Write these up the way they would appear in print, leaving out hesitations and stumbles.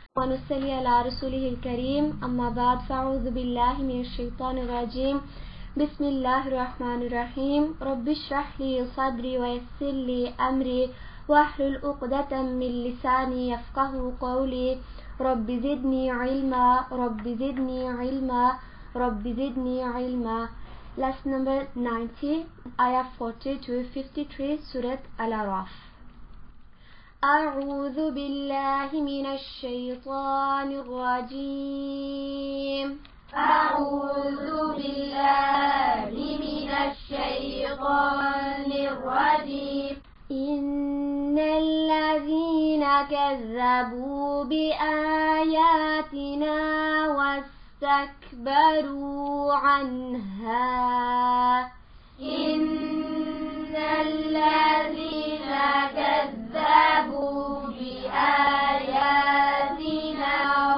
ونصلي على رسوله الكريم أما بعد فأعوذ بالله من الشيطان الرجيم بسم الله الرحمن الرحيم رب اشرح لي صدري ويسر لي أمري واحلل عقدة من لساني يفقه قولي رب زدني علما رب زدني علما رب زدني علما. Lesson number 90, ayah 40 to 53, Surat Al-Araf. أعوذ بالله من الشيطان الرجيم أعوذ بالله من الشيطان الرجيم إن الذين كذبوا بآياتنا واستكبروا عنها إن الذين كذبوا بآياتنا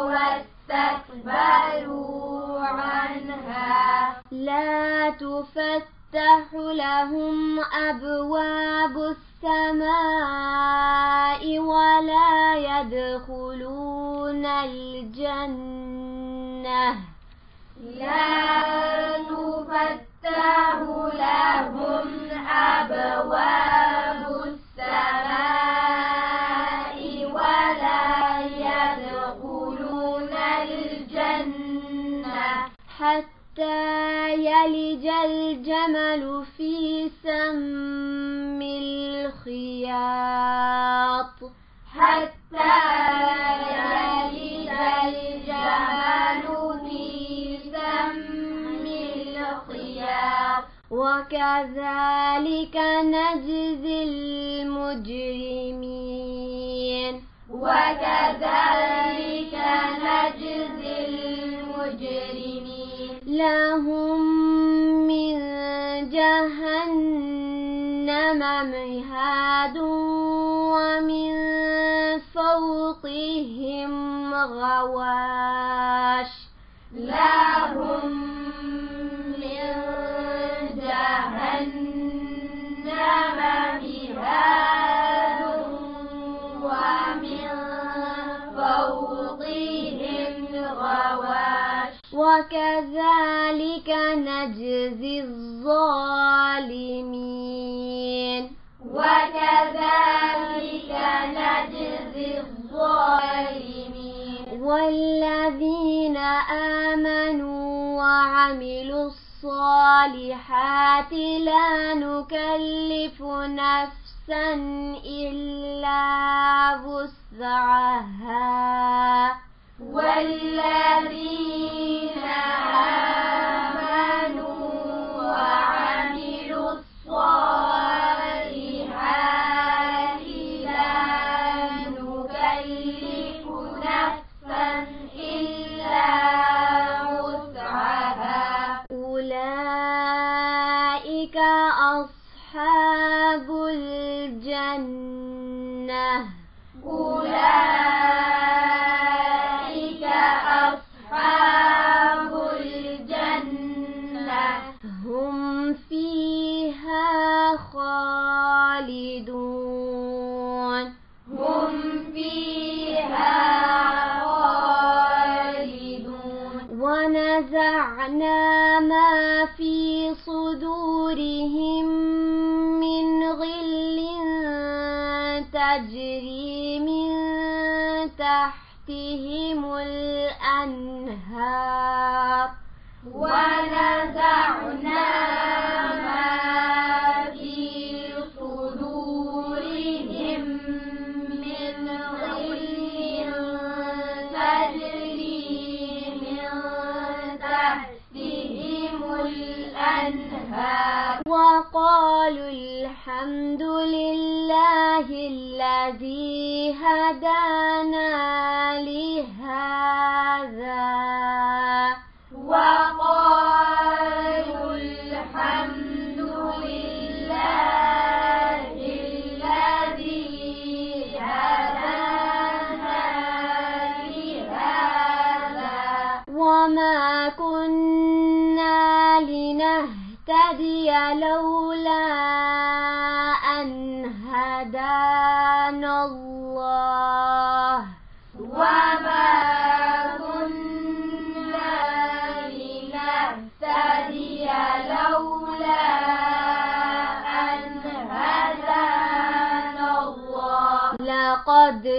واستكبروا عنها لا تفتح لهم أبواب السماء ولا يدخلون الجنة لا تفتح لهم أبواب السماء ولا يدخلون الجنة حتى يلج الجمل في سم الخياط حتى يلج الجمل في سم الخياط وكذلك نجزي المجرمين وكذلك نجزي المجرمين لهم من جهنم مهاد ومن فوقهم غواش لهم من جهنم مهاد ومن فوقهم غواش وكذلك نجزي الظالمين وكذلك نجزي الظالمين والذين آمنوا وعملوا الصالحات لا نكلف نفسا إلا وسعها والذين آمنوا وعملوا الصالحات لا نكلف نفسا إلا وسعها أولئك أصحاب الجنة أولئك أصحاب الجنة هم فيها خالدون هم فيها خالدون ونزعنا ما في صدورهم من غل تجري من تحتهم الأنهار ونزعنا ما في صدورهم من غل تجري من تحتهم الأنهار وقالوا الحمد لله الذي هدانا لهذا وقالوا الحمد لله الذي هدانا لهذا وما كنا لنهتدي لولا أن هدانا الله وما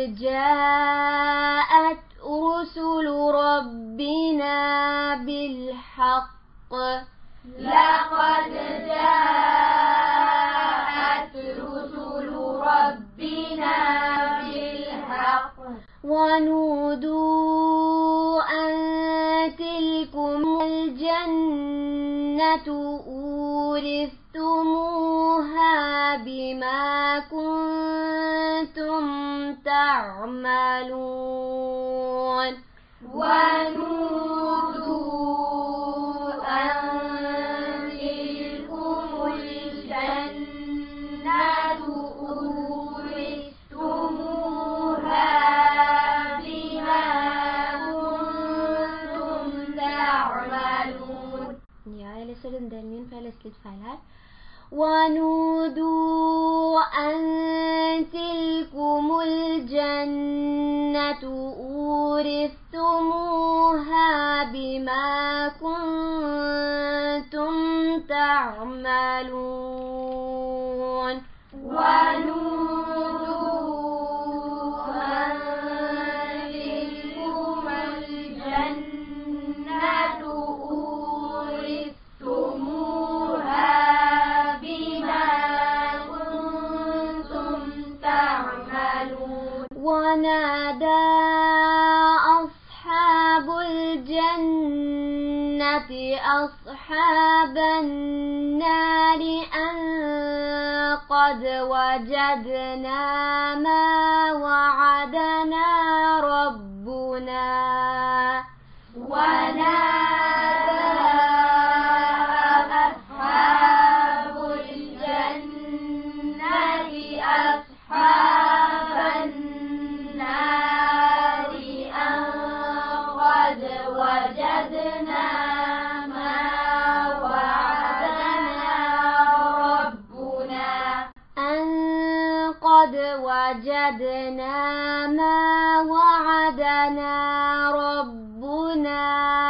جاءت رسل ربنا بالحق لقد جاءت رسل ربنا بالحق ونودوا أن تلكم الجنة أورثتموها بما كنتم تعملون ونودوا أن تلكم الجنة أورثتموها بما كنتم تعملون. Jeg leser den delen min, for jeg leste litt feil her. ونودوا أن تلكم الجنة أورثتموها بما كنتم تعملون ونودوا أن تلكم الجنة أورثتموها بما كنتم تعملون. ونادى أصحاب الجنة أصحاب النار أن قد وجدنا ما وعدنا ربنا ونادى أصحاب الجنة أصحاب النار أن قد وجدنا ما وعدنا ربنا أن قد وجدنا ما وعدنا ربنا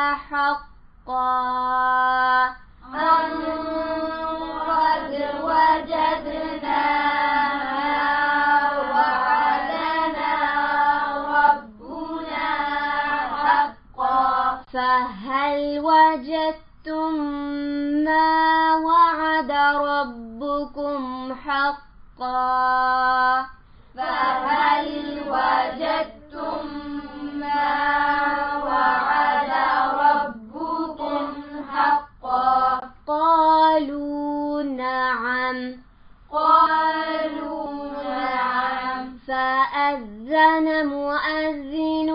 حقا أن قد وجدنا ما وعدنا ربنا حقا. فهل وجدتم ما وعد ربكم حقا فهل وجدتم ما وعد ربكم حقا قالوا نعم قالوا نعم فأذن مؤذن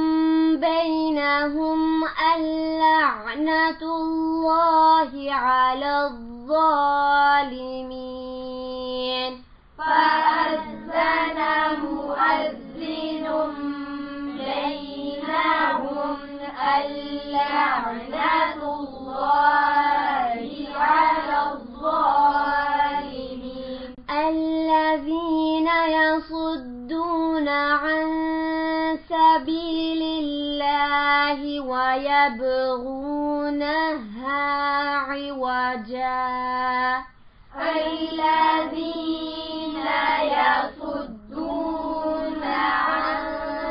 بينهم اللعنة الله على الظالمين فأذن مؤذن بينهم اللعنة الله على الظالمين الذين يصدون عن سبيل الله ويبغونها عوجا الذين يصدون عن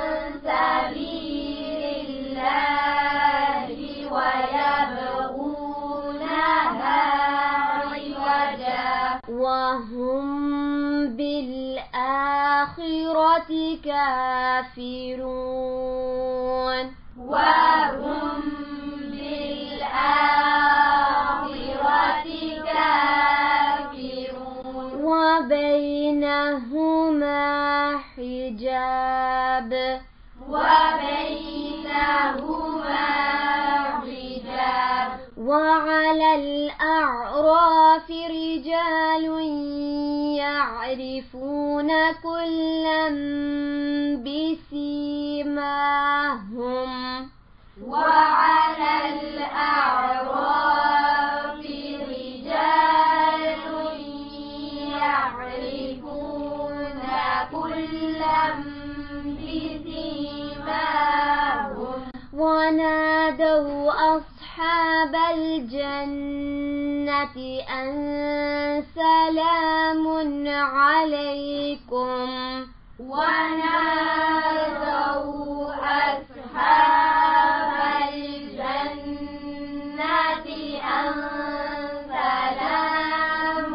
سبيل الله ويبغونها عوجا وهم بالآخرة كافرون وهم بالآخرة كافرون وبينهما حجاب وبينهما حجاب وعلى الأعراف رجال يعرفون كلا بسيماهم وعلى الأعراف رجال يعرفون كلا بسيماهم ونادوا أصحاب الجنة أن سلام عليكم ونادوا أصحاب الجنة أن سلام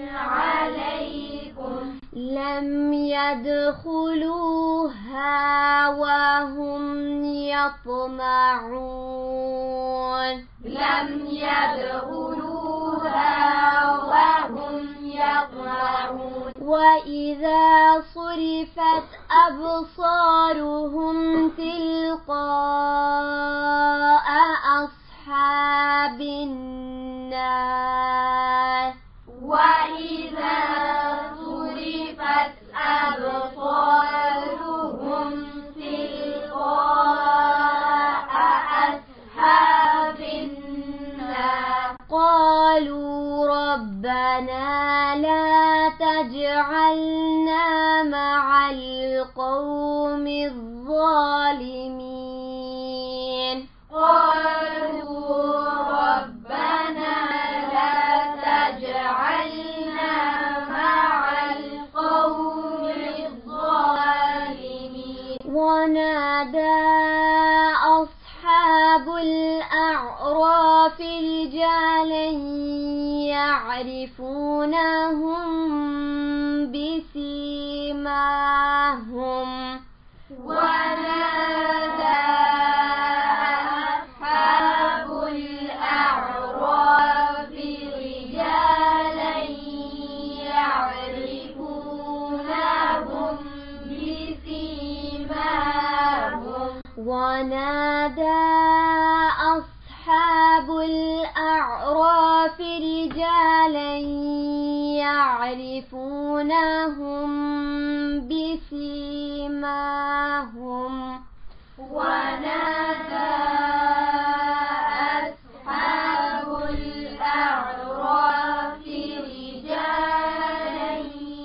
عليكم لم يدخلوها وهم يطمعون لم يدخلوها وهم يطمعون وإذا صرفت أبصارهم تلقاء أصحاب النار وإذا صرفت أبصارهم تلقاء أصحاب النار قالوا ربنا لا تجعلنا مع القوم الظالمين قالوا ربنا لا تجعلنا مع القوم الظالمين ونادى أصحاب الأعراف رجالا يعرفونهم بسيماهم ونادى أصحاب الأعراف رجالا يعرفونهم بسيماهم ونادى أصحاب الأعراف رجالا يعرفونهم بسيماهم ونادى أصحاب الأعراف رجالا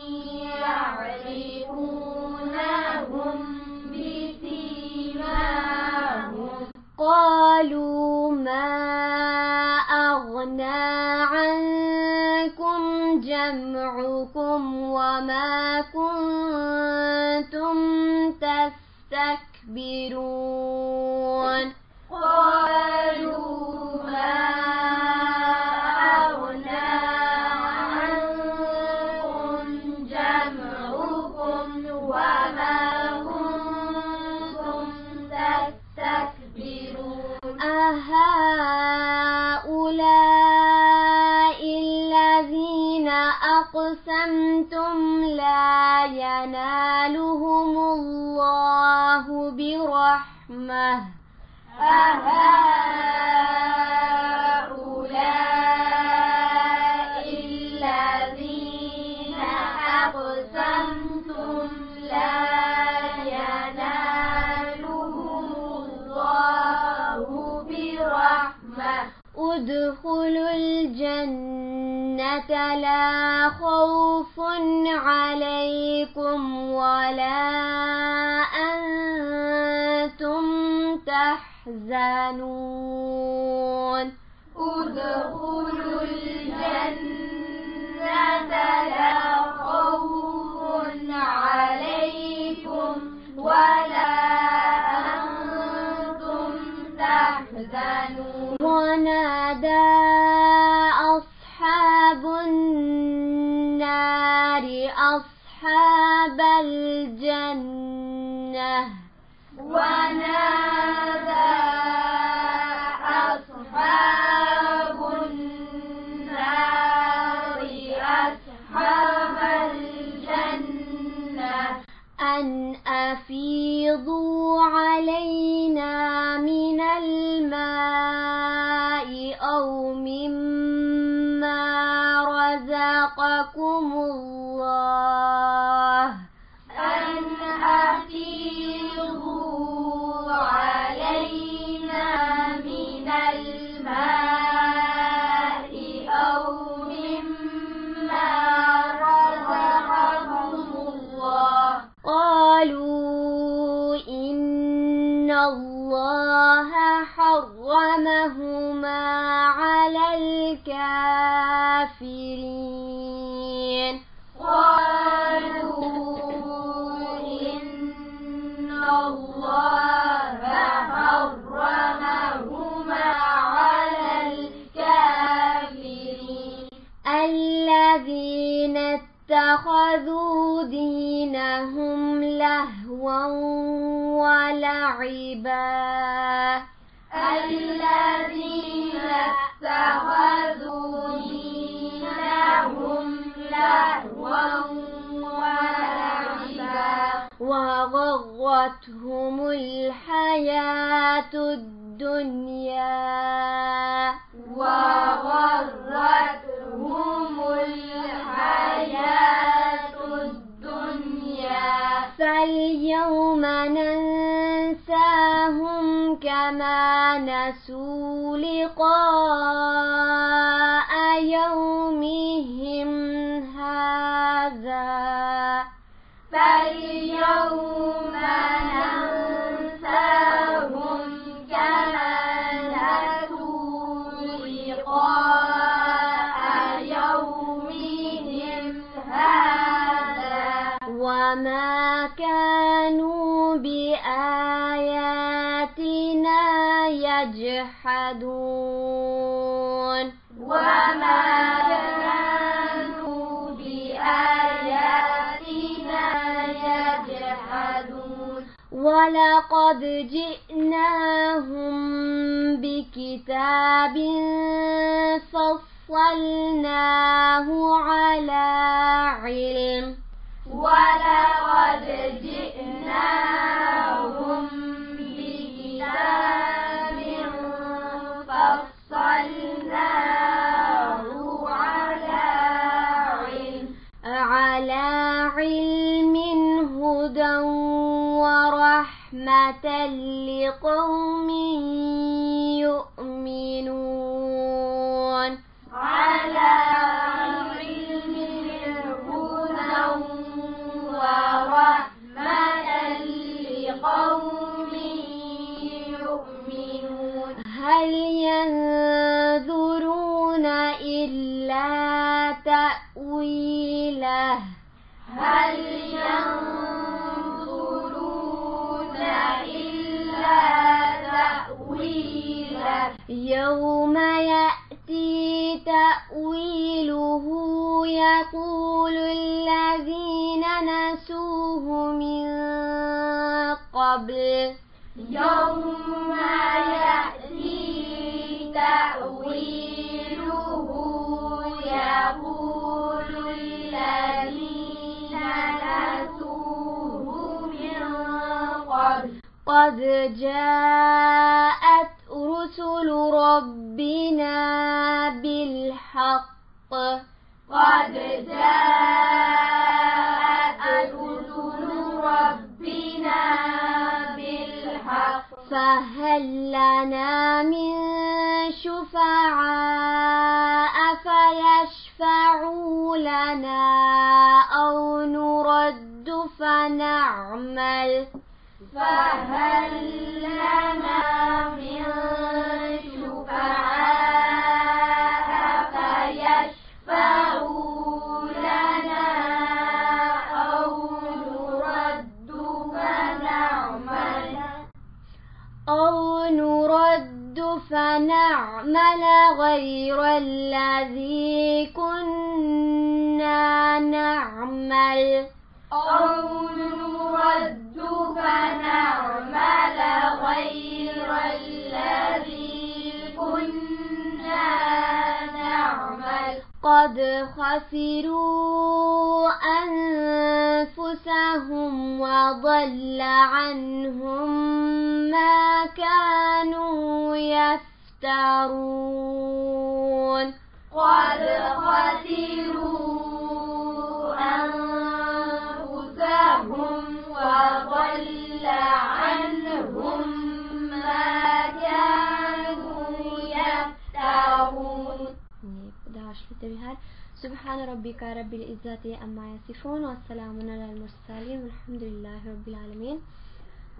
يعرفونهم بسيماهم قالوا ما أغنى عنكم جمعكم وما كنتم تستكبرون قالوا ما أغنى عنكم جمعكم وما كنتم تستكبرون أهؤلاء الذين أقسمتم لا ينالهم الله برحمة أهؤلاء الذين أقسمتم لا ينالهم الله برحمة ادخلوا الجنة لا خوف عليكم ولا أنتم تحزنون ادخلوا الجنة لا خوف عليكم ولا أنتم تحزنون ونادى أصحاب النار أصحاب الجنة ونادى أصحاب النار أصحاب الجنة أن أفيضوا علينا من الماء أو مما رزقكم الله أن أفيضوا علينا من الماء أو مما رزقكم الله قالوا إن الله حرمهما على الكافرين قالوا الله حرمهما على الكافرين. الذين اتخذوا دينهم لهوا ولعبا الذين اتخذوا دينهم لهوا ولعبا وغرتهم الحياة الدنيا الحياة الدنيا فاليوم ننساهم كما نسوا لقاء يومهم هذا فاليوم ننساهم كما نسوا لقاء يومهم هذا وما كانوا بآياتنا يجحدون وما كانوا بآياتنا يجحدون ولقد جئناهم بكتاب فصلناه على علم ولقد جئناهم بكتاب فصلناه على علم هدى ورحمة لقوم يؤمنون على علم هدى ورحمة لقوم يؤمنون هل ينظرون إلا تأويله هل ينظرون إلا تأويله يوم يأتي تأويله يقول الذين نسوه من قبل يوم يأتي تأويله يقول الذين نسوه من قبل قد جاءت رسل ربنا بالحق قد جاءت رسل ربنا بالحق فهل لنا من شفعاء فيشفعوا لنا أو نرد فنعمل فهل لنا من شفعاء فيشفعوا لنا أو نرد فنعمل غير الذي كنا نعمل أو نرد فنعمل غير الذي كنا نعمل قد خسروا أنفسهم وضل عنهم ما كانوا يفترون قد خسروا أنفسهم وضل عنهم ما كانوا يفترون. سبحان ربك رب العزة عما يصفون والسلام على المرسلين والحمد لله رب العالمين.